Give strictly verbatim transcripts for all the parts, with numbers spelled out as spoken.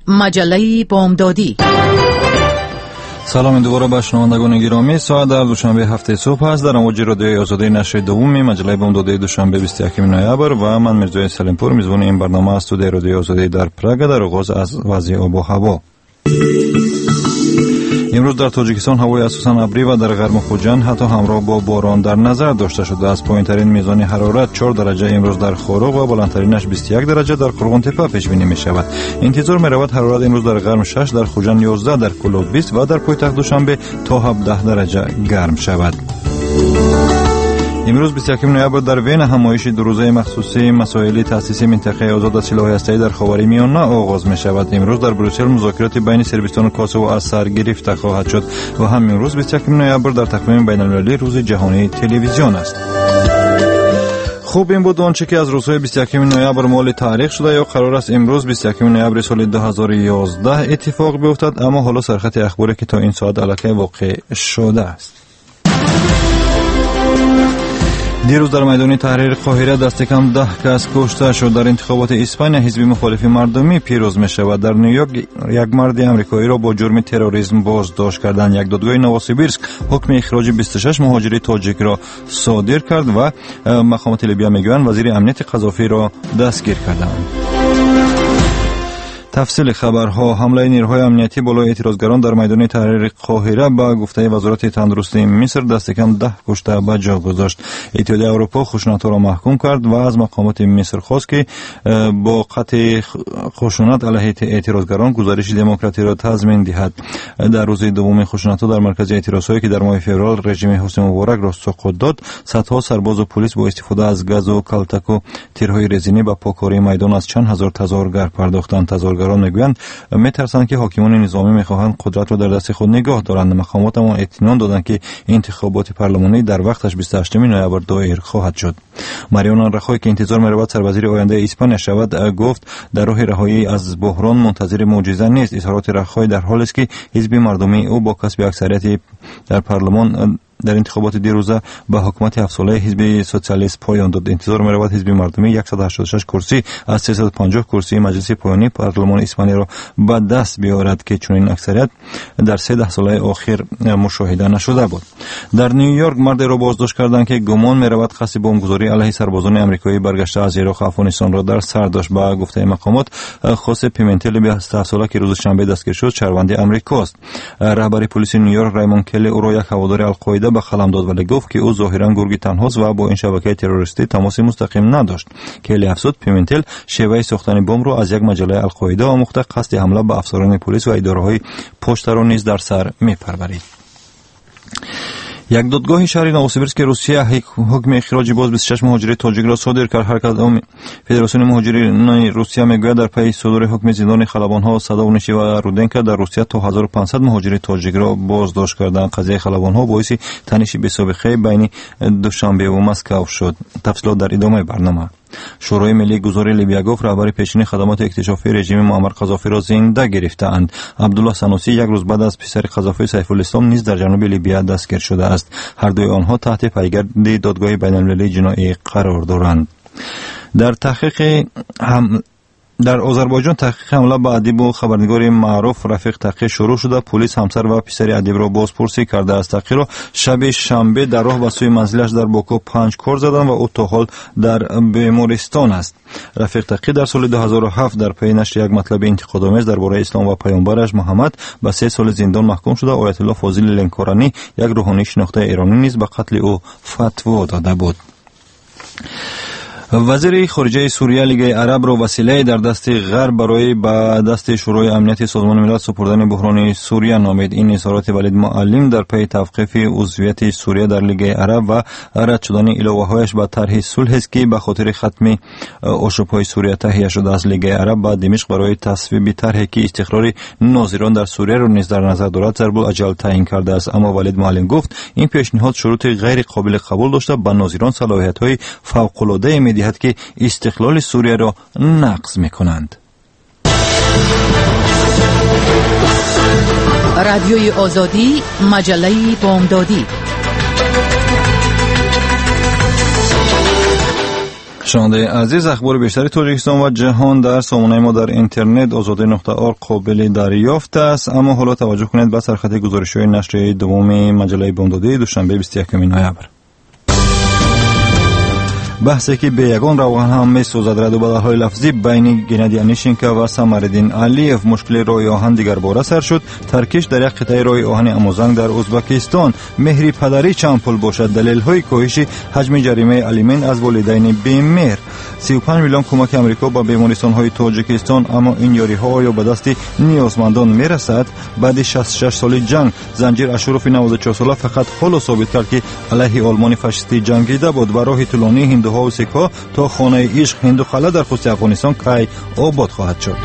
مجله بامدادی. سلام دوباره به شنوندگان گرامی. ساعت در دوشنبه هفته صبح است. در امواج رادیوی آزادی نشر دوم مجله بامدادی دوشنبه بیست و یکم نوامبر و من میرزا سلیمپور میزبان این برنامه است. در رادیوی آزادی در پراگ در آغاز از وضع آب و هوا. امروز در تاجیکستان هوای اساساً ابری و در غرب خوجند حتی همراه با باران در نظر داشته شده است. پایین‌ترین میزان حرارت چهار درجه امروز در خوروغ و بلندترینش بیست و یک درجه در قرغون تپه پیش بینی می شود. انتظار می رود حرارت امروز در غرب شش، در خوجند یازده، در کلوب بیست و در پایتخت دوشنبه تا هفده درجه گرم شود. امروز بیست و یکم نوامبر در وین همایش دو روزه مخصوصی مسائل تأسیس منطقه آزاد از سلاح هسته‌ای در خاورمیانه آغاز می شود. امروز در بروسل مذاکرات بین صربستان و کوسوو از سر گرفته خواهد شد و همین امروز بیست و یکم نوامبر در تقویم بین المللی روز جهانی تلویزیون است. خوب این بود آنچه که از روزهای بیست و یکم نوامبر مال تاریخ شده یا قرار است امروز بیست و یکم نوامبر سال دو هزار و یازده اتفاق بیفتد، اما حالا سرخط اخباری که تا این ساعت الکی واقع شده است. دیروز در میدان تحریر قاهره دست کم ده کس کشته شد. در انتخابات اسپانیا حزب مخالف مردمی پیروز می شود. در نیویورک یک مرد آمریکایی را با جرم تروریسم بازداشت کردند. یک دادگاه نووسیبیرسک حکم اخراج بیست و شش مهاجر تاجیک را صادر کرد و مقامات لیبیا میگویند وزیر امنیت قذافی را دستگیر کردند. تفصیل خبرها. حمله نیروهای امنیتی بالای اعتراضگران در میدان تحریر قاهره با گفته وزارت تندرستی مصر دست کم ده کشته به جا گذاشت. اتحادیه اروپا خشونت را محکوم کرد و از مقامات مصر خواست که با قطع خشونت علیه اعتراضگران گزارش دموکراتی را تضمین دهد. در روز دوم خشونت‌ها در مرکز اعتراضهایی که در ماه فوریه رژیم حسنی مبارک را سقوط داد، صدها سرباز و پلیس با استفاده از گاز و کلتک و تیرهای رزینی به پاککاری میدان از چند هزار تظاهرگر پرداختند. تظاهرگران میگویند میترسند که حاکمان نظامی میخواهند قدرت را در دست خود نگاه دارند. مقامات اما اطمینان دادند که انتخابات پارلمانی در وقتش بیست و هشتم نوامبر دایر خواهد شد. ماریانا رخوی که انتظار می‌رود سروزیر آینده اسپانیا شود گفت در راه رهایی از بحران منتظر معجزه نیست. اظهارات رخوی در حالی است که حزب مردمی او با کسب اکثریت در پارلمان در انتخابات دیروزه به حکومت هفت ساله حزب سوسیالیست پایان داد. انتظار می‌رود حزب مردمی صد و هشتاد و شش کرسی از سیصد و پنجاه کرسی مجلس پایانی پارلمان اسپانیا را به دست بیاورد که چنین اکثریت در سه ساله اخیر مشاهده نشده بود. در نیویورک مرد را بازداشت کردند که گمان می‌رود قصد بمبگذاری علیه سربازان آمریکایی برگشته از عراق و افغانستان را در سر داشت. به گفته مقامات خوسه پیمنتل بیست و هفت ساله که روز شنبه دستگیر شد شهروند آمریکاست. رهبر پلیس نیویورک ریموند کلی او را یک هوادار القاعده به خلم داد ولی گفت که او ظاهرا گرگ تنهاست و با این شبکه تروریستی تماس مستقیم نداشت. کلی افزود پیمنتل شیوه ساختن بمب را از یک مجله القاعده آموخته قصد حمله به افسران پلیس و اداره‌های پشت را نیز در سر می‌پرورید. یک دادگاه شهری نووسیبیرسک روسیه حکم اخراج باز بیست و شش مهاجر تاجیک را صادر کرد. حرکت فدراسیون مهاجرین روسیه میگوید در پی صدور حکم زندان خلبان‌ها سادونیشی و رودنکا در روسیه تا هزار و پانصد مهاجر تاجیک را بازداشت کردند. قضیه خلبان‌ها باعث تنش بی‌سابقه بین دوشنبه و مسکو شد. تفصیلات در ادامه برنامه. شورای ملی گذاری لیبیا گفت رهبر پیشین خدمات اکتشافی رژیم معمر قذافی را زنده گرفته‌اند. عبدالله سنوسی یک روز بعد از پسر قذافی سیف الاسلام نیز در جنوب لیبیا دستگیر شده است. هر دوی آنها تحت پیگرد دادگاه بین‌المللی جنایی قرار دارند. در تحقیق هم در آذربایجان تحقیق حمله به ادیب و خبرنگار معروف رفیق تقی شروع شده. پلیس همسر و پسر ادیب را بازپرسی کرده است. تقی را شب شنبه در راه به سوی منزلش در باکو پنج کار زدند و او تا حال در بیمارستان است. رفیق تقی در سال دو هزار و هفت در پی نشر یک مطلب انتقادآمیز درباره اسلام و پیامبرش محمد به سه سال زندان محکوم شده. آیت الله فاضل لنکورانی یک روحانی شناخته ایرانی نیز به قتل او فتوا داده بود. وزیر خارجه سوریه لیگ عرب را وسیله در دست غرب برای به دست شورای امنیت سازمان ملل سپردن بحران سوریه نامید. این اظهارات ولید معلم در پی توقیف عضویت سوریه در لیگ عرب و رد شدن علاوه‌هایش به طرح صلح است که به خاطر ختم آشوب‌های سوریه تهیه شده از لیگ عرب به دمشق برای تصویب طرحی که استقرار ناظران در سوریه را نیز در نظر دارد ضرب الاجل تعیین کرده است. اما ولید معلم گفت این پیشنهاد شروط غیر قابل قبول داشته به ناظران صلاحیت‌های فوق‌العاده می‌دهد که استقلال سوریه را نقض می‌کنند. رادیوی آزادی، مجله بامدادی. شنونده عزیز، اخبار بیشتری تاجیکستان و جهان در سامانه ما در اینترنت آزادی نقطه آر قابل دریافت است. اما حالا توجه کنید به سرخط گزارش‌های نشریه دوم مجله بامدادی دوشنبه بیست و یکم نوامبر. بحثی که به یگان روغن هم می‌سوزد، رد و بدل‌های لفظی بین گنادی انیشینکا و سمرالدین علیف. مشکل راه آهن دیگر باره سر شد. ترکیش در یک قطعه راه آهن اموزنگ در ازبکستان. مهری پدری چند پول باشد، دلیل‌های کاهش حجم جریمه الیمنت از والدین بیمار. سی و پنج میلیون کمک امریکا به بیمارستان‌های تاجیکستان، اما این یاری‌ها یا به دست نیازمندان می‌رسد؟ بعد شصت و شش سال جنگ زنجیر اشرف نود و چهار ساله فقط حالا ثابت کرد که علیه آلمان فاشیستی جنگیده بود و راه طولانی هندوها و سکا تا خانه عشق هندوخاله در پشت افغانستان کی آباد خواهد شد.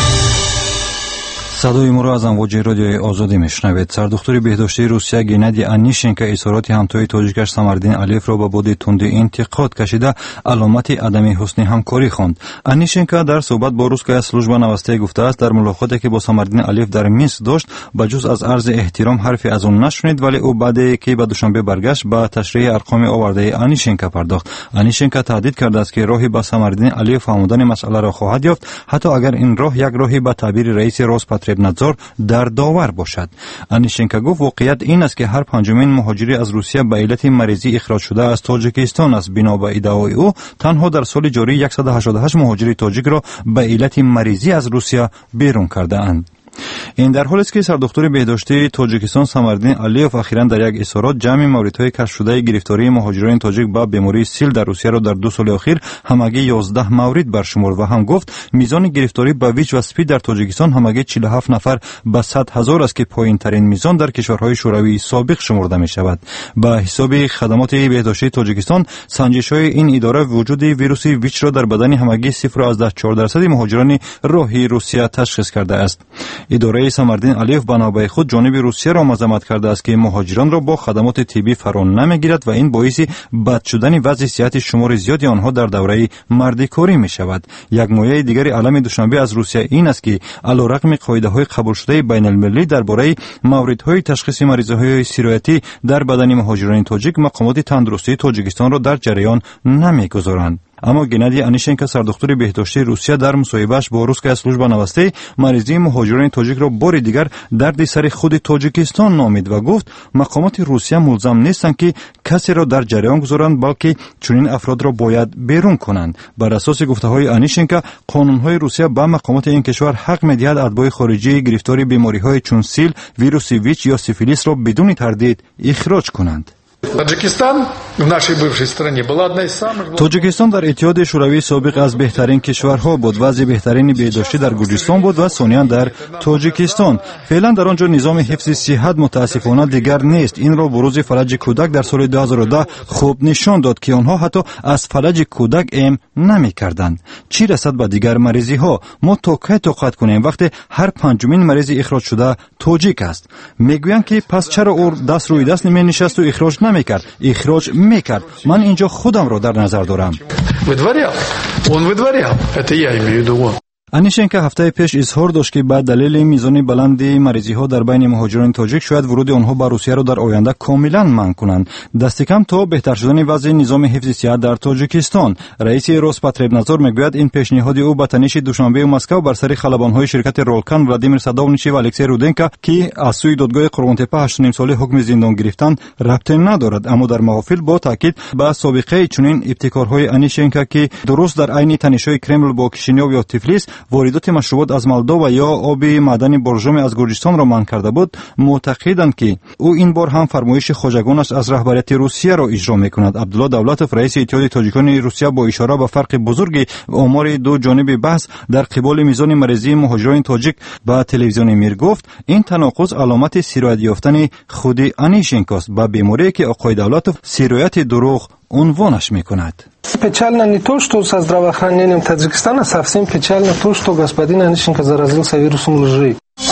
صدای ما را از امواج رادیوی آزادی میشنوید. سردختر بهداشتی روسیه گنادی انیشینکا اظهارات همتای تاجیکش سمرالدین علیف را به باد تند انتقاد کشیده علامت عدم حسن همکاری خواند. انیشینکا در صحبت با روسکای служба новостей گفته است در ملاقاتی که با سمرالدین علیف در مینسک داشت به جز از عرض احترام حرفی از آن نشنید، ولی او بعد که به دوشنبه برگشت به تشریح ارقام آورده انیشینکا پرداخت. انیشینکا تهدید کرده است که راهی به سمرالدین علیف فهمیدن مسئله را خواهد یافت، حتی اگر این راه یک راهی به تعبیر رئیس روسپاتربنادزور در داور باشد. انیشینکا گفت واقعیت این است که هر پنجمین مهاجری از روسیه به علت مریضی اخراج شده از تاجیکستان است. بنا به ادعای او تنها در سال جاری صد و هشتاد و هشت مهاجری تاجیک را به علت مریضی از روسیه بیرون کرده اند. این در حالی است که سردختر بهداشتی تاجیکستان سمرالدین علیف اخیراً در یک اظهارات جمع موردهای کشف شده گرفتاری مهاجران تاجیک با بیماری سیل در روسیه را در دو سال اخیر همگی یازده مورد برشمرد و هم گفت میزان گرفتاری به ویچ و اسپید در تاجیکستان همگی چهل و هفت نفر به صد هزار است که پایین ترین میزان در کشورهای شوروی سابق شمرده می شود. به حساب خدمات بهداشتی تاجیکستان سنجش های این اداره وجود ویروس ویچ را در بدن همگی صفر و از چهار درصد مهاجران راهی روسیه تشخیص کرده است. اداره سمرالدین علیف بنابرای خود جانب روسیه را مذمت کرده است که مهاجران را با خدمات طبی فرا نمیگیرد و این باعث بد شدن وضع صحت شمار زیادی آنها در دوره مردکاری می شود. یک مایه دیگر علم دوشنبه از روسیه این است که علیرغم قاعده‌های قبول شده بین المللی درباره موردهای تشخیص مریضی‌های سیرویتی در بدن مهاجران تاجیک، مقامات تندرستی تاجیکستان را در جریان نمیگذارند. اما گنادی انیشینکا سردختر بهداشتی روسیه در مصاحبه‌اش با روسکای служба новостей مریضی مهاجران تاجیک را بار دیگر درد سر خود تاجیکستان نامید و گفت مقامات روسیه ملزم نیستند که کسی را در جریان گذارند، بلکه چنین افراد را باید بیرون کنند. بر اساس گفته‌های انیشینکا قانون‌های روسیه به مقامات این کشور حق می‌دهد اتباع خارجی گرفتاری بیماری‌های چون سیل، ویروس ویچ یا سیفیلیس را بدون تردید اخراج کنند. Таджикистан в нашей бывшей стране была одна из самых... تاجیکستان در اتحاد شوروی سابق از بهترین کشورها بود. وضع بهترین بهداشتی در گوجستان بود و ثانیاً در تاجیکستان. فعلا در آنجا نظام حفظ صحت متاسفانه دیگر نیست. این را بروز فلج کودک در سال دو هزار و ده خوب نشان داد که آنها حتی از فلج کودک ام نمی‌کردند. چی رسد به دیگر مریضی ها؟ ما تا کی طاقت کنیم وقتی هر پنجمین مریض اخراج شده تاجیک است؟ میگویند که پس چرا او دست روی دست نمی‌نشست و اخراج نمی‌کرد؟ اخراج می‌کرد. من اینجا خودم را در نظر دارم. Выдворял. Он выдворял. Это я имею в виду он. انیشینکا هفته پیش اظهار داشت که به دلیل میزان بلند مریضی ها در بین مهاجران تاجیک شاید ورود آنها به روسیه را در آینده کاملا منع کنند. دست کم تا بهتر شدن وضع نظام حفظ صحت در تاجیکستان. رئیس روسپاتربنادزور میگوید این پیشنهاد او به تنش دوشنبه و مسکو بر سر خلبان‌های شرکت رولکن ولادیمیر سادونیچ و الکسی رودنکا که از سوی دادگاه قرغن‌تپه هشت و نیم ساله حکم زندان گرفتند ربطی ندارد، اما در محافل با تاکید به سابقه چنین ابتکارهای انیشینکا که درست در عین تنش‌های کرمل با کشینیو یا تفلیس واردات مشروبات از مالدو و یا آب معدنی برژوم از گرجستان را منع کرده بود، معتقدند که او این بار هم فرمایش خواجگانش از رهبریت روسیه را اجرا میکند. عبدالله دولتوف رئیس اتحاد تاجیکان روسیه با اشاره به فرق بزرگ آمار دو جانب بحث در قبال میزان مریضی مهاجران تاجیک به تلویزیون میر گفت این تناقض علامت سیرویت یافتن خود انیشینکاست، با بیماری که آقای دولتوف سیرویت دروغ عنوانش میکند. Печально не то, что со здравоохранением Таджикистана, совсем печально то, что господин Онищенко заразился вирусом лжи.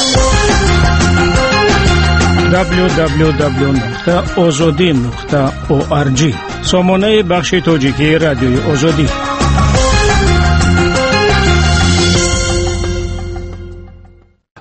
дабл ю дабл ю дабл ю точка озоди точка орг сомонаи бахши тоҷикии радиои озодӣ.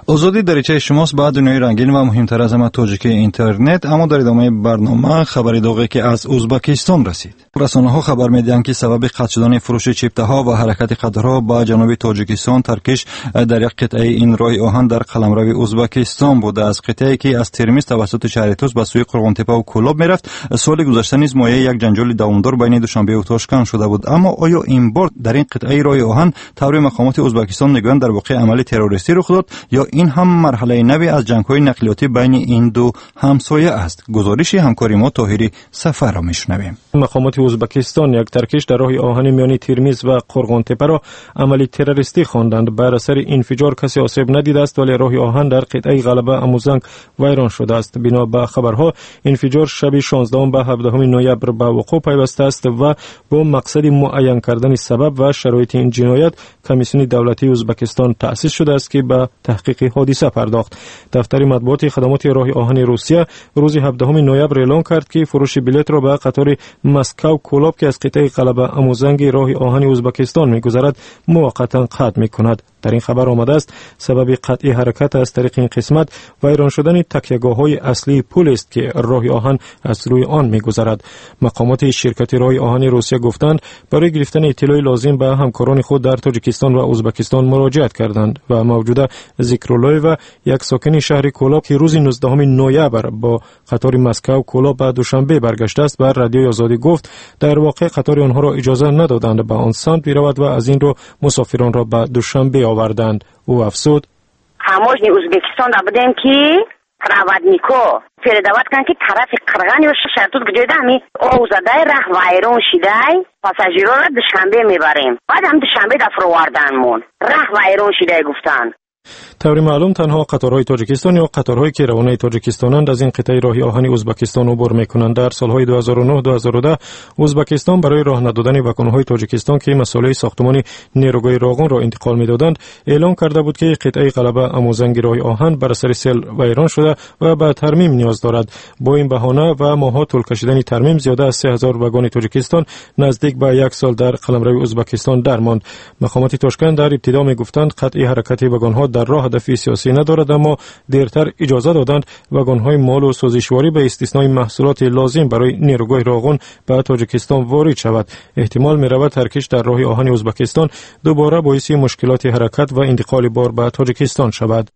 آزادی دریچه شماست با دنیای رنگین و مهمتر از همه تاجیکی اینترنت. اما در ادامه برنامه خبری داغی که از ازبکستان رسید. رسانه‌ها خبر می‌دهند که سبب قطع شدن فروش چیپته‌ها و حرکت قطارها به جنوب تاجیکستان ترکش در یک قطعه این راه آهن در قلمرو ازبکستان بوده. از قطعه‌ای که از ترمیز توسط شهر توس به سوی قرغنتپه و کولاب می‌رفت، سال گذشته نیز مایه یک جنجال دوامدار بین دوشنبه و تاشکند شده بود. اما آیا این بار در این قطعه راه آهن طور مقامات ازبکستان می‌گویند در واقع عمل تروریستی رخ داد یا این هم مرحله نوی از جنگ‌های نقلیاتی بین این دو همسایه است؟ گزارش همکاری ما طاهری سفر را میشنویم. مقامات ازبکستان یک ترکش در راه آهن میان ترمیز و قرغنتپه را عملی تروریستی خواندند. بر اثر انفجار کسی آسیب ندیده است، ولی راه آهن در قطعه غلبه اموزنگ ویران شده است. بنا به خبرها انفجار شب شانزدهم به هفدهم نوامبر به وقوع پیوسته است و با مقصد معین کردن سبب و شرایط این جنایت کمیسیون دولتی ازبکستان تأسیس شده است که به تحقیق حادثه پرداخت. دفتر مطبوعات خدمات راه آهن روسیه روز هفدهم نوامبر اعلام کرد که فروش بلیط را به قطار مسکو کولاب که از قطعه قلبه اموزنگ راه آهن ازبکستان می‌گذرد موقتا قطع می‌کند. در این خبر آمده است سبب قطع حرکت از طریق این قسمت ویران شدن تکیه‌گاه‌های اصلی پل است که راه آهن از روی آن می‌گذرد. مقامات شرکت راه آهن روسیه گفتند برای گرفتن اطلاع لازم به همکاران خود در تاجیکستان و ازبکستان مراجعت کردند و موجوده ذکرالله و یک ساکن شهر کولاب که روز نوزدهم نوامبر با قطار مسکو کولاب به دوشنبه برگشته است بر رادیوی آزادی گفت در واقع قطار آنها را اجازه ندادند به آن سمت برود و از این رو مسافران را به دوشنبه آوردند. او افزود таможни Узбекистон да будем ки проводнико передавать кан ки тарафи қирғани ва шартут гҷоида ами овзадай раҳ вайрон шидай пассажирора душанбе мебарем баъд ҳам душанбе да фуроварданмон раҳ вайрон шидай гуфтанд. طور معلوم تنها قطارهای تاجیکستان یا قطارهایی که روانه تاجیکستانند از این قطعه راه آهن ازبکستان عبور میکنند. در سالهای دو هزار و نه دو هزار و ده ازبکستان برای راه ندادن وگن‌های تاجیکستان که مسئله ساختمان نیروگاه راغون را انتقال میدادند اعلام کرده بود که قطعه قلبه اموزنگ راه آهن بر اثر سیل ویران شده و به ترمیم نیاز دارد. با این بهانه و ماها طول کشیدن ترمیم زیاده از سه هزار وگن تاجیکستان نزدیک به یک سال در قلمرو ازبکستان درماند. مقامات تاشکند در ابتدا میگفتند قطع حرکت وگن‌ها در راه هدفی سیاسی ندارد، اما دیرتر اجازه دادند وگن‌های مال و سازشواری به استثنای محصولات لازم برای نیروگاه راغون به تاجیکستان وارد شود. احتمال می‌رود ترکش در راه آهن ازبکستان دوباره باعث مشکلات حرکت و انتقال بار به تاجیکستان شود.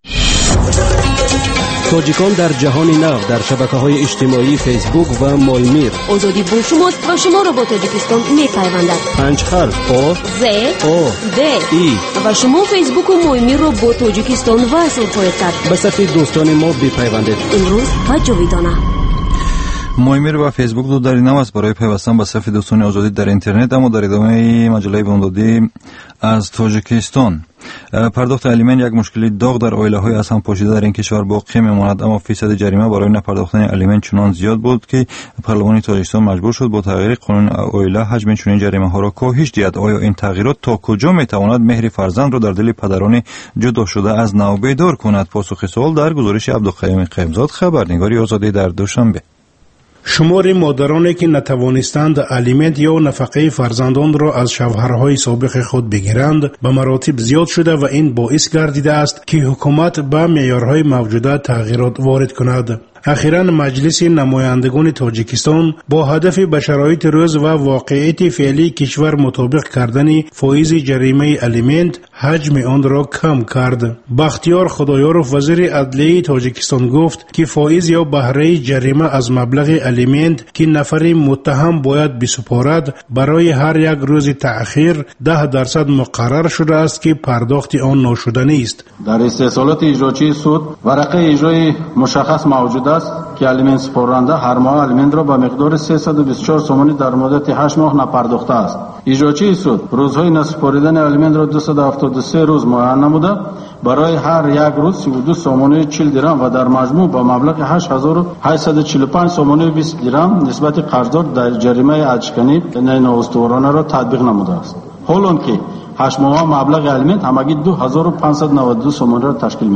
تاجیکان در جهان نو در شبکه‌های اجتماعی فیسبوک و مایمیر. آزادی با شماست و شما را با تاجیکستان می‌پیوندد. پنج حرف آ ز آ د ای و شما فیسبوک و مایمیر را با تاجیکستان وصل خواهید کرد. به صفحه دوستان ما بپیوندید. امروز و جاویدانه. مایمیر و فیسبوک دو دری نو است برای پیوستن به صفحه دوستان آزادی در اینترنت. اما در ادامه مجله بامدادی از تاجیکستان، پرداخت الیمن یک مشکلی داغ در عائله‌های از هم پاشیده در این کشور باقی میماند. اما فیصد جریمه برای نپرداختن الیمن چنان زیاد بود که پارلمان تاجیکستان مجبور شد با تغییر قانون عائله حجم چنین جریمه ها را کاهش دهد. آیا این تغییرات تا کجا میتواند مهر فرزند را در دل پدران جدا شده از نو بیدار کند؟ پاسخ سوال در گزارش عبدالقیوم قیمزاد، خبرنگاری آزادی در دوشنبه. شمار مادرانی که نتوانستند الیمنت یا نفقه فرزندان را از شوهرهای سابق خود بگیرند به مراتب زیاد شده و این باعث گردیده است که حکومت به معیارهای موجوده تغییرات وارد کند. اخیراً مجلس نمایندگان تاجیکستان با هدف به شرایط روز و واقعیت فعلی کشور مطابق کردن فایز جریمه الیمنت حجم آن را کم کرد. بختیار خدایارف وزیر عدلیه تاجیکستان گفت که فایز یا بهره جریمه از مبلغ الیمنت که نفر متهم باید بسپارد برای هر یک روز تأخیر ده درصد مقرر شده است که پرداخت آن ناشدنی است. در استحصالات اجراچی سود ورقه اجرای مشخص موجود است که الیمنت سپرنده هر ماه الیمنت را به مقدار سیصد و بیست و چهار سومانی در مدت هشت ماه نپرداخته است. اجراچی سود روزهای نسپاریدن الیمنت را دویست و هفتاد و سه روز معین نموده برای هر یک روز سی و دو سومانی چهل درهم و در مجموع با مبلغ هشت هزار و هشتصد و چهل و پنج سومانی و بیست درهم نسبت قرضدار در جریمه اجکنی نااستوارانه را تطبیق نموده است. حالان که هشت ماه مبلغ الیمنت همگی دو هزار و پانصد و نود و دو سومانی را تشکیل می‌دهد.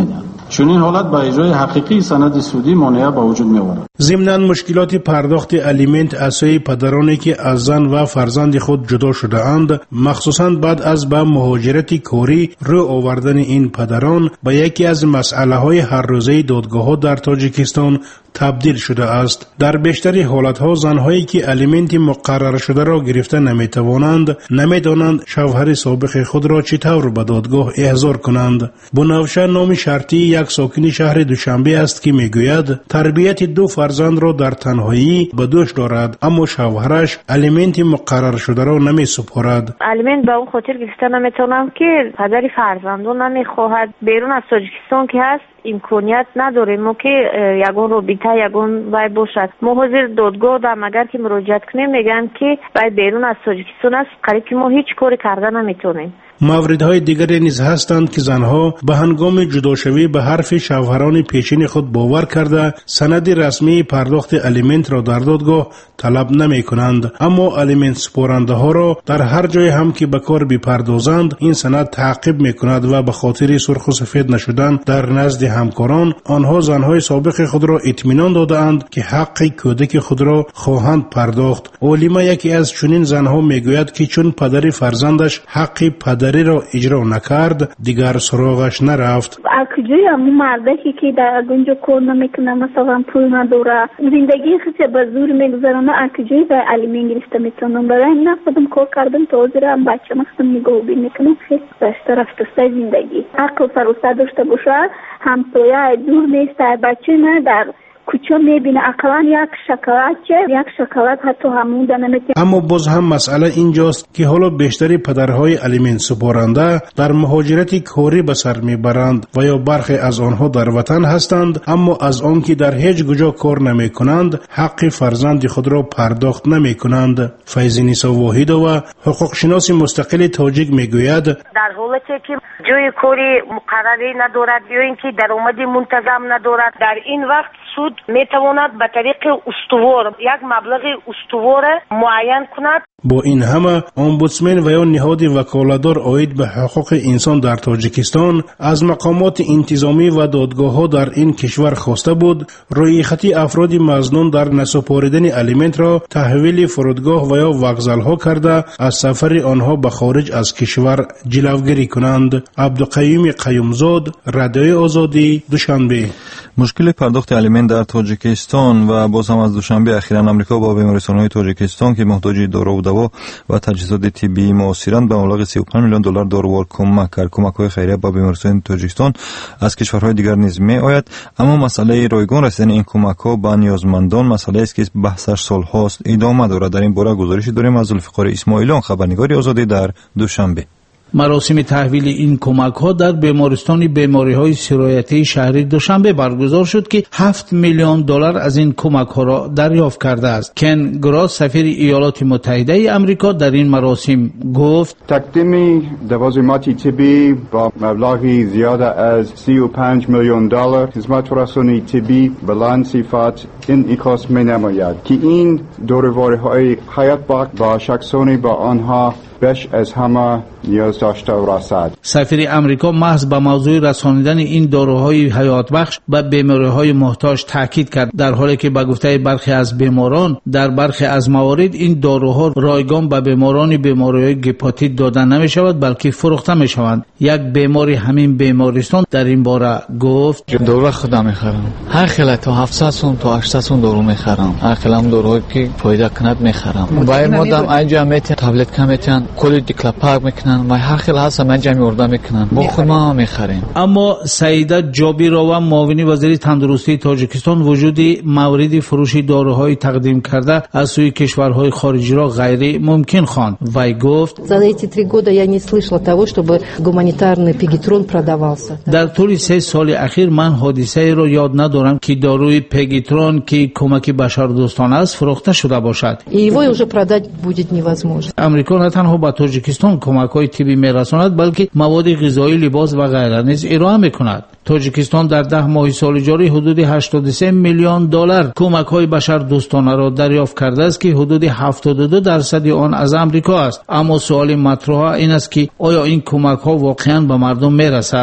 چنین حالت به اجرای حقیقی سند سودی مانع به وجود می آورد. ضمناً مشکلات پرداخت الیمنت اسای پدرانی که از زن و فرزند خود جدا شده اند، مخصوصاً بعد از به مهاجرت کاری رو آوردن این پدران به یکی از مسئله های هر روزه دادگاه ها در تاجیکستان تبدیل شده است. در بیشتر حالتها زنهایی که الیمنت مقرر شده را گرفته نمیتوانند، نمیدانند شوهر سابق خود را چطور به دادگاه احضار کنند. بنفشه نام شرطی یک ساکن شهر دوشنبه است که میگوید تربیت دو فرزند را در تنهایی به دوش دارد، اما شوهرش الیمنت مقرر شده را نمی سپارد. الیمنت به اون خاطر گرفته نمیتونم که پدر فرزندو نمیخواهد بیرون از تاجیکستان که هست امکانیت نداریم ما که یگان رو بیتا یگان وای باشد. ما حاضر دادگاه دارم اگر که مراجعت کنیم میگن که وای بیرون از تاجیکستان است، قریب که ما هیچ کاری کرده نمیتونیم. موردهای دیگری نیز هستند که زنها به هنگام جداشوی به حرف شوهران پیشین خود باور کرده سند رسمی پرداخت الیمنت را در دادگاه طلب نمی کنند، اما الیمنت سپارنده ها را در هر جای هم که به کار بپردازند این سند تعقیب می کند و به خاطر سرخ و سفید نشدن در نزد همکاران آنها زنهای سابق خود را اطمینان دادند که حق کودک خود را خواهند پرداخت. اولیما یکی از چنین زنها میگوید که چون پدر فرزندش حق پدر را اجرا نکرد دیگر سراغش نرفت. اکجوی همون مردکی که در اونجا کار نمیکنه، مثلا پول نداره، زندگی خیلی به زور میگذرانه، اکجوی به الیمنت گرفته میتونم. برای این خودم کار کردم تا حاضرم بچه مختم نگاه بین میکنم، خیلی بشتر رفته زندگی عقل فروسته داشته باشه، همسایه دور نیست، بچه نه در کوچه میبینه اقلا یک شکلات چه یک شکلات حتی همون دنمیتونه. اما باز هم مسئله اینجاست که حالا بیشتری پدرهای الیمنت سپارنده در مهاجرت کاری به سر میبرند و یا برخی از آنها در وطن هستند، اما از آن که در هیچ کجا کار نمی کنند حق فرزند خود را پرداخت نمی کنند. فیض‌نیسا واحدова حقوق شناس مستقل تاجیک میگوید در حالتی که جای کاری مقرری ندارد یا اینکه درآمد منتظم ندارد، در این وقت سود میتواند به طریق استوار یک مبلغ استوار معین کند. با این همه امبودسمن و یا نهاد وکالتدار عاید به حقوق انسان در تاجیکستان از مقامات انتظامی و دادگاه‌ها در این کشور خواسته بود روی خطی افراد مظنون در نسپاریدن الیمنت را تحویل فرودگاه و یا وکزل‌ها کرده از سفر آنها به خارج از کشور جلوگیری کنند. عبدالقیوم قیومزاد، رادیوی آزادی، دوشنبه. مشکل پرداخت الیمنت در تاجیکستان و باز هم از دوشنبه اخیراً آمریکا با بیمارستان‌های تاجیکستان که محتاج دارو و دوا و تجهیزات طبی معاصرند به مبلغ سی و پنج میلیون دلار دارووار کمک کرد. کمک‌های خیریه با بیمارستان تاجیکستان از کشورهای دیگر نیز می‌آید، اما مسئله رایگان رسیدن این کمک‌ها به نیازمندان مسئله است که بحثش سال‌هاست ادامه دارد. در این باره گزارشی داریم از ذوالفقار اسماعیلیان، خبرنگار آزادی در دوشنبه. مراسم تحویل این کمک ها در بیمارستان بیماری های سرایتی شهری دوشنبه برگزار شد که هفت میلیون دلار از این کمک ها را دریافت کرده است. کن گراس سفیر ایالات متحده ای آمریکا در این مراسم گفت تقدیم لوازمات طبی با مبلغی زیاده از سی و پنج میلیون دلار خدمات رسانی طبی بلند صفت انعکاس می نماید که این داروواری های حیات بخش با شخصانی با آنها بیش از همه نیاز داشته و رسد. سفیر امریکا محض به موضوع رسانیدن این داروهای حیات بخش به بیماری‌های محتاج تاکید کرد، در حالی که به گفته برخی از بیماران در برخی از موارد این داروها رایگان به بیماران بیماری‌های هپاتیت داده نمی‌شود بلکه فروخته می‌شوند. یک بیماری همین بیمارستان در این باره گفت دارو خودم می‌خرم، هر خیلی تا هفتصد سوم تا هشتصد سوم دارو می‌خرم، هر خیلی دارویی که فایده کند می‌خرم. باید مدام انجامت تابلت کمیتن کلی دیکلاپاک میکنن، ما هر خیلی هست من جمعی ارده میکنن با خود ما میخریم. اما سعیده جابیرova معاون وزیر تندرستی تاجیکستان وجود موارد فروش داروهای تقدیم کرده از سوی کشورهای خارجی را غیر ممکن خواند. وی گفت за эти три года я не слышала того чтобы гуманитарный пегитрон продавался. در طول سه سال اخیر من حادثه را یاد ندارم که داروی پگیترون که کمک بشردوستانه است فروخته شده باشد. И его уже продать будет невозможно. امریکا نه تنها به تاجیکستان کمک‌های طبی می‌رساند بلکه مواد غذایی، لباس و غیره نیز ارائه می‌کند. تاجیکستان در ده ماه سال جاری حدود هشتاد و سه میلیون دلار کمک‌های بشردوستانه را دریافت کرده است که حدود هفتاد و دو درصد آن از امریکا است. اما سوال مطرح این است که آیا این کمک‌ها واقعاً به مردم می‌رسد؟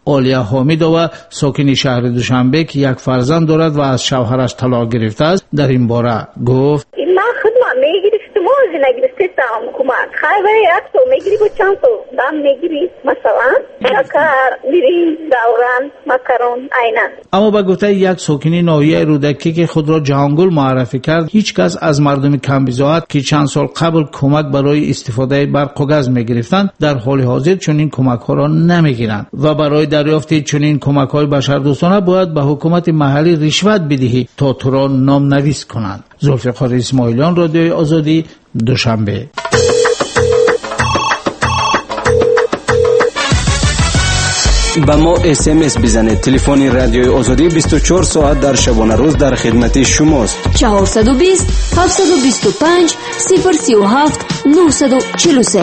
آلیا حامدова ساکن شهر دوشنبه که یک فرزند دارد و از شوهرش طلاق گرفته است در این باره گفت ما خدمت میگیریم موزی نگرفته تام کمک خیلی یک تو میگیری با چند تو دام میگیری مثلا شکر میری دوران مکرون اینا. اما با گفته یک ساکنی ناحیه رودکی که خود را جهانگل معرفی کرد، هیچ کس از مردم کمبیزاحت که چند سال قبل کمک برای استفاده برق و گاز میگرفتند در حال حاضر چنین کمک ها را نمیگیرند و برای دریافت چنین کمک های بشردوستانه باید به حکومت محلی رشوت بدهی تا تو را نام نویس کنند. ذوالفقار اسماعیلیان، رادیوی آزادی، دوشنبه. با ما اس ام اس بزنید. تلفن رادیوی آزادی بیست و چهار ساعت در شبانه روز در خدمت شماست. چهارصد و بیست هفتصد و بیست و پنج صفر سی و هفت نهصد و چهل و سه.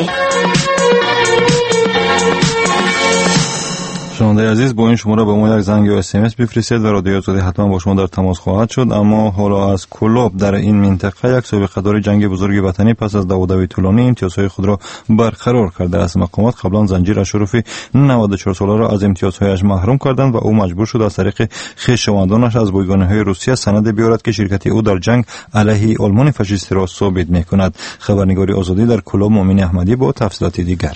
شنونده عزیز، با این شماره به ما یک زنگ یا اس ام اس بفرستید و رادیو آزادی حتما با شما در تماس خواهد شد. اما حالا از کلوب در این منطقه یک سابقه دار جنگ بزرگ وطنی پس از دعوادوی طولانی امتیازهای خود را برقرار کرده است. مقامات قبلا زنجیر اشرفی نود و چهار ساله را از امتیازهایش محروم کردند و او مجبور شد از طریق خویشاوندانش از بایگانی‌های روسیه سند بیارد که شرکت او در جنگ علیه آلمان فاشیستی را ثابت می‌کند. خبرنگاری آزادی در کلوب مومن احمدی با تفصیلات دیگر.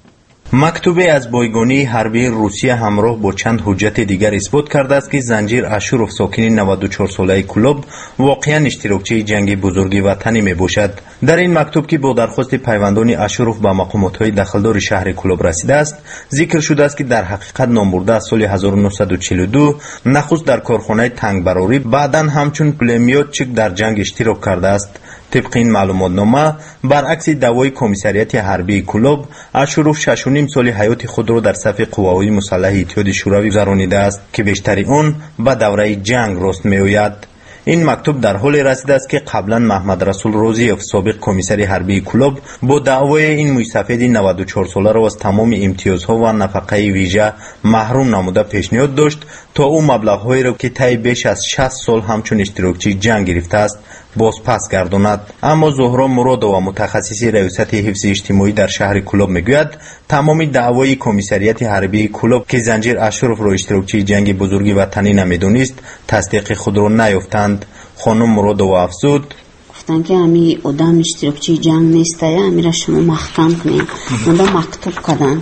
مکتوبی از بایگانی حربی روسیه همراه با چند حجت دیگر اثبات کرده است که زنجیر اشورف ساکن نود و چهار ساله کلوب واقعا اشتراکچی جنگ بزرگ وطنی می باشد. در این مکتوب که با درخواست پیوندان اشورف به مقامات داخلدار شهر کلوب رسیده است، ذکر شده است که در حقیقت نامبرده از سال هزار و نهصد و چهل و دو نخست در کارخانه تنگ براری، بعداً همچون پلمیوتچیک در جنگ اشتراک کرده است. طبق این معلومات نامه، برعکس دعوای کمیسریت حربی کلوب، اشورف شش و نیم سال حیات خود را در صف قواهای مسلح اتحاد شوروی گذرانیده است که بیشتری آن به دوره جنگ راست می‌آید. این مکتوب در حال رسیده است که قبلا محمد رسول روزیف سابق کمیسر حربی کلوب با دعوای این مویسفید نود و چهار ساله را از تمام امتیازها و نفقه ویژه محروم نموده پیشنهاد داشت تا او مبلغ‌هایی را که طی بیش از شصت سال همچون اشتراکچی جنگ گرفته است باز پس گرداند. اما زهرا مرادова متخصص ریاست حفظ اجتماعی در شهر کلوب میگوید تمام دعوای کمیسریت حربی کلوب که زنجیر اشرف را اشتراکچی جنگ بزرگ وطنی نمیدونست تصدیق خود را نیافتند. خانم مرادова افزود: گفتن که همی آدم اشتراکچی جنگ نیست، همی شما محکم کنید. اوندا مکتوب کردن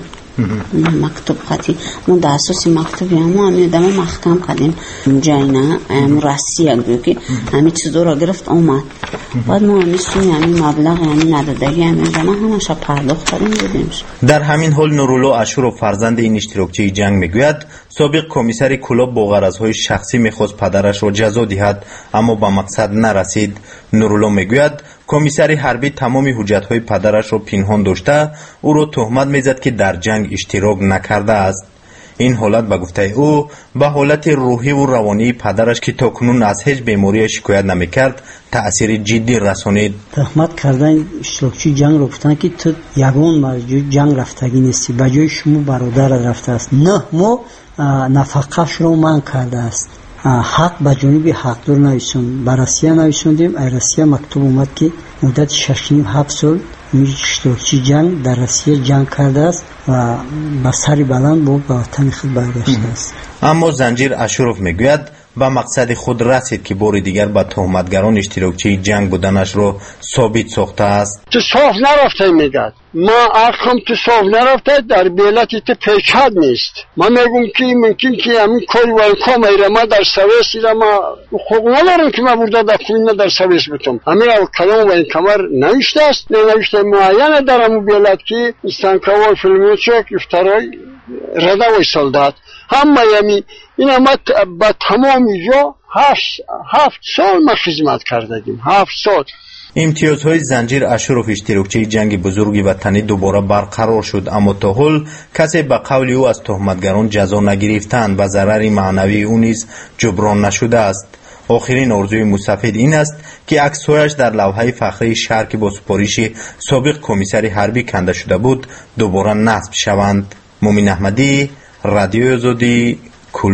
مکتوب خطی مون در اساس مکتوبی همون همی آدم محکم کردیم اونجا اینا همون راسیه گوی که همی چیزا را گرفت آمد. بعد ما همی سوی همی مبلغ همی ندادگی همی آدم همه شا پرداخت کردیم بودیم. در همین حال نورالله اشورف فرزند این اشتراکچی جنگ میگوید سابق کمیسر کلوب با غرضهای شخصی میخواست پدرش را جزا دهد اما به مقصد نرسید. نورالله میگوید کمیسر حربی تمامی حجت‌های پدرش را پنهان داشته او را تهمت میزد که در جنگ اشتراک نکرده است. این حالت به گفته او به حالت روحی و روانی پدرش که تاکنون از هیچ بیماری شکایت نمیکرد تأثیر جدی رسانید. تهمت کردن اشتراکچی جنگ را گفتن که تو یگان مرجع جنگ رفتگی نیستی، به جای شما برادر رفته است. نه ما نفقه‌اش را من کرده است. حق به جانب حقدار نویسون. به روسیه نویسوندیم. ای روسیه مکتوب اومد که مدت شش و نیم هفت سال اشتراکچی جنگ در روسیه جنگ کرده است و به سر بلند با به وطن خود برگشته است. اما زنجیر اشورف میگوید به مقصد خود رسید که بار دیگر به تهمتگران اشتراکچی جنگ بودنش را ثابت ساخته است. تو صاف نرفته میگد ما ارخم تو صاف نرفته در بیلت تو پیچاد نیست. ما میگم که ممکن که همین کاری ولکام ایره ما در سویس ایره ما خوب ندارم که ما برده در خونه در سویس بتم. همین او کلام و این کمر نوشته است نوشته معینه در همون بیلت که استانکاوای فیلمیوچک افترای رده وی سالداد همه یمی این همه با تمام جا هفت, هفت سال ما خدمت کردگیم. هفت سال امتیازهای زنجیر اشورف اشتراکچی جنگ بزرگ وطنی دوباره برقرار شد اما تا حال کسی به قول او از تهمتگران جزا نگرفتند و ضرر معنوی او نیز جبران نشده است. آخرین آرزوی موسفید این است که عکس‌هایش در لوحه فخری شهر که با سپارش سابق کمیسر حربی کنده شده بود دوباره نصب شوند. مومن احمدی، رادیو آزادی، کلوب.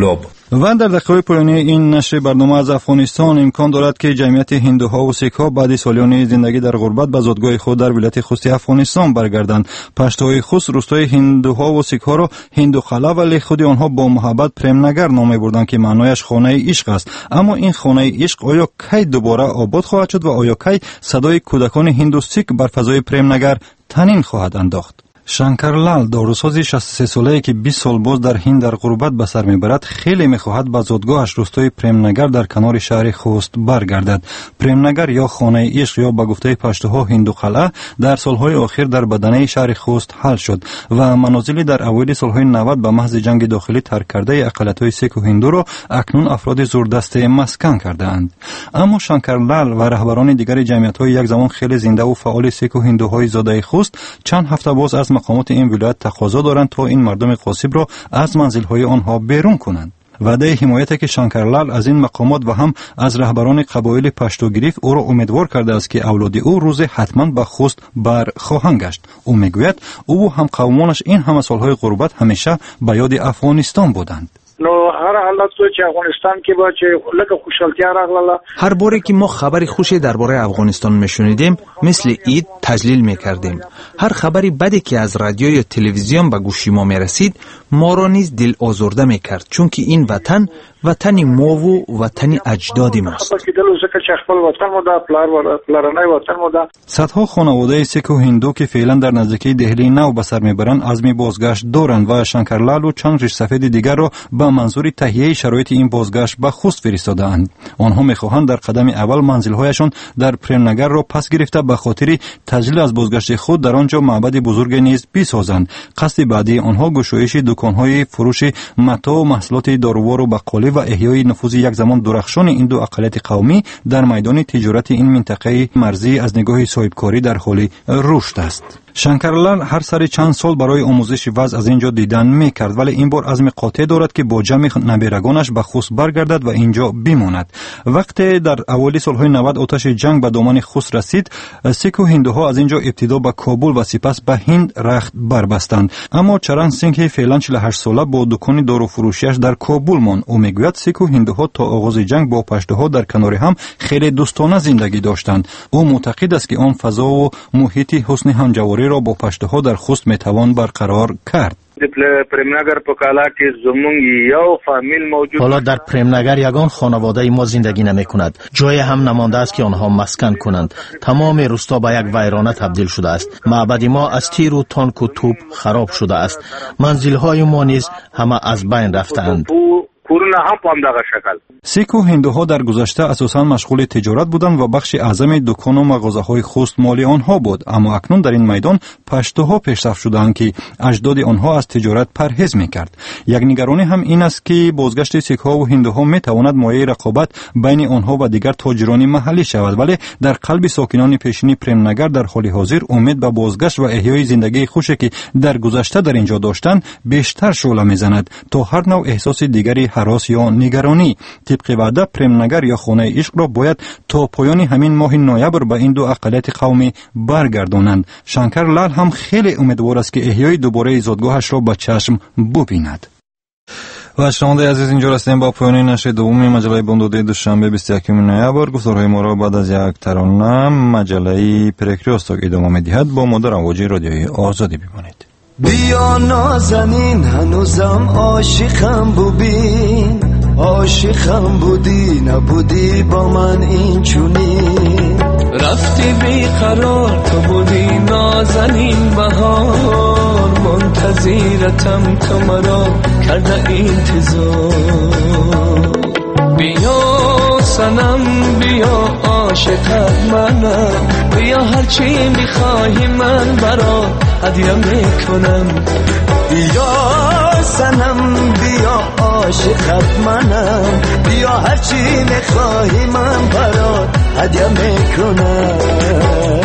و در دقیقه پایانی این نشر برنامه از افغانستان امکان دارد که جمعیت هندوها و سیک‌ها بعد سالیان زندگی در غربت به زادگاه خود در ولایت خوستی افغانستان برگردند. پشتوهای خوست روستای هندوها و سیک‌ها را هندوخلا ولی خود آنها با محبت پرمنگر نام می‌بردند که معنایش خانه عشق است. اما این خانه عشق آیا کی دوباره آباد خواهد شد و آیا کی صدای کودکان هندو سیک بر فضای پرمنگر تنین خواهد انداخت؟ شنکرلال داروساز شصت و سه ساله‌ای که بیست سال باز در هند در غربت به سر میبرد خیلی میخواهد به زادگاهش روستای پرمنگر در کنار شهر خوست برگردد. پرمنگر یا خانه عشق یا به گفته پشتوها هندوخلا در سالهای اخیر در بدنه شهر خوست حل شد و منازلی در اوایل سالهای نود به محض جنگ داخلی ترک کرده اقلیت‌های سیک و هندو را اکنون افراد زوردسته مسکن کرده‌اند. اما شنکرلال و رهبران دیگر جمعیت‌های یک زمان خیلی زنده و فعال سیک و هندوهای زاده خوست چند هفته باز از مقامات این ولایت تقاضا دارند تا این مردم غاصب را از منزل‌های آنها بیرون کنند. وعده حمایتی که شنکرلال از این مقامات و هم از رهبران قبایل پشتو گرفت او را امیدوار کرده است که اولاد او روز حتما به خوست بر خواهند گشت. او میگوید او و هم قومانش این همه سالهای غربت همیشه به یاد افغانستان بودند. نو هر حالت تو چې افغانستان کې به چې لکه خوشحالتیا راغله هر باری که ما خبر خوشی درباره افغانستان میشنیدیم مثل عید تجلیل میکردیم. هر خبری بدی که از رادیو یا تلویزیون به گوشی ما میرسید ما را نیز دل آزرده میکرد چون که این وطن وطن ما و وطن اجداد ماست. صدها خانواده سیک و هندو که فعلا در نزدیکی دهلی نو به سر میبرند عزم بازگشت دارند و شنکرلال و چند ریش سفید دیگر را به منظور تهیه شرایط این بازگشت به خوست فرستاده‌اند. آنها میخواهند در قدم اول منزل‌هایشان در پرمنگر را پس گرفته به خاطر تجلیل از بازگشت خود در آنجا معبد بزرگ نیز بسازند. قصد بعدی آنها گشایش دکان‌های فروش متاع و محصولات دارووار و بقالی و احیای نفوذ یک زمان درخشان این دو اقلیت قومی در میدان تجارت این منطقه مرزی از نگاه صاحبکاری در حال رشد است. شنکرلال هر سر چند سال برای آموزش وضع از اینجا دیدن میکرد ولی این بار عزم قاطع دارد که با جمع نبیرگانش به خوست برگردد و اینجا بماند. وقتی در اوایل سالهای نود آتش جنگ به دامن خوست رسید سیک و هندوها از اینجا ابتدا به کابل و سپس به هند رخت بربستند. اما چرن سینگ فعلا چهل و هشت ساله با دکان دارو فروشیش در کابل ماند. او میگوید سیک و هندوها تا آغاز جنگ با پشتوها در کنار هم خیلی دوستانه زندگی داشتند. او معتقد است که آن فضا و محیط حسن همجواری را با پشتوها در خوست میتوان برقرار کرد. حالا در پرمنگر یگان خانواده ما زندگی نمی کند. جای هم نمانده است که آنها مسکن کنند. تمام روستا به یک ویرانه تبدیل شده است. معبد ما از تیر و تانک و توپ خراب شده است. منزل های ما نیز همه از بین رفتند. سیک و هندوها در گذشته اساساً مشغول تجارت بودند و بخش اعظم دکان و مغازه‌های خوست مال آنها بود. اما اکنون در این میدان پشتوها پیشرفت شدند که اجداد آنها از تجارت پرهیز میکرد. یک نگرانی هم این است که بازگشت سیک‌ها و هندوها میتواند مایه رقابت بین آنها و دیگر تاجران محلی شود ولی در قلب ساکنان پیشین پرمنگر در حال حاضر امید به بازگشت و احیای زندگی خوشی که در گذشته در اینجا داشتند بیشتر شعله میزند تا هر نوع احساس دیگری هراس یا نگرانی. طبق وعده پرمنگر یا خانه عشق را باید تا پایان همین ماه نوامبر به این دو اقلیت قومی برگردانند. شنکرلال هم خیلی امیدوار است که احیای دوباره زادگاهش را به چشم ببیند. و شنونده عزیز اینجا رسیدیم با پایان نشر دوم مجله بامداد دوشنبه بیست و یکم نوامبر. گفتارهای ما را بعد از یک ترانه مجله پرکریاستاک ادامه می‌دهد. با ما در آواز رادیوی آزادی بمانید. بیا نازنین هنوزم عاشقم ببین، عاشقم بودی نبودی با من این چونین، رفتی بیقرار تو بودی نازنین بهار، منتظرتم تو مرا کرده انتظار. بیا سنم بیا عاشقت منم، بیا هرچی میخواهی من برات هدیه میکنم. بیا سنم بیا عاشقت منم، بیا هرچی میخواهی من برات هدیه میکنم.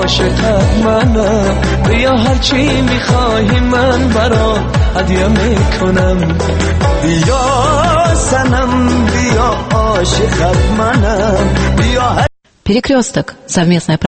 عاشقت منم بیا هرچی میخواهی من برات هدیه میکنم بیا سنم بیا عاشقت منم بیا Перекресток. Совместная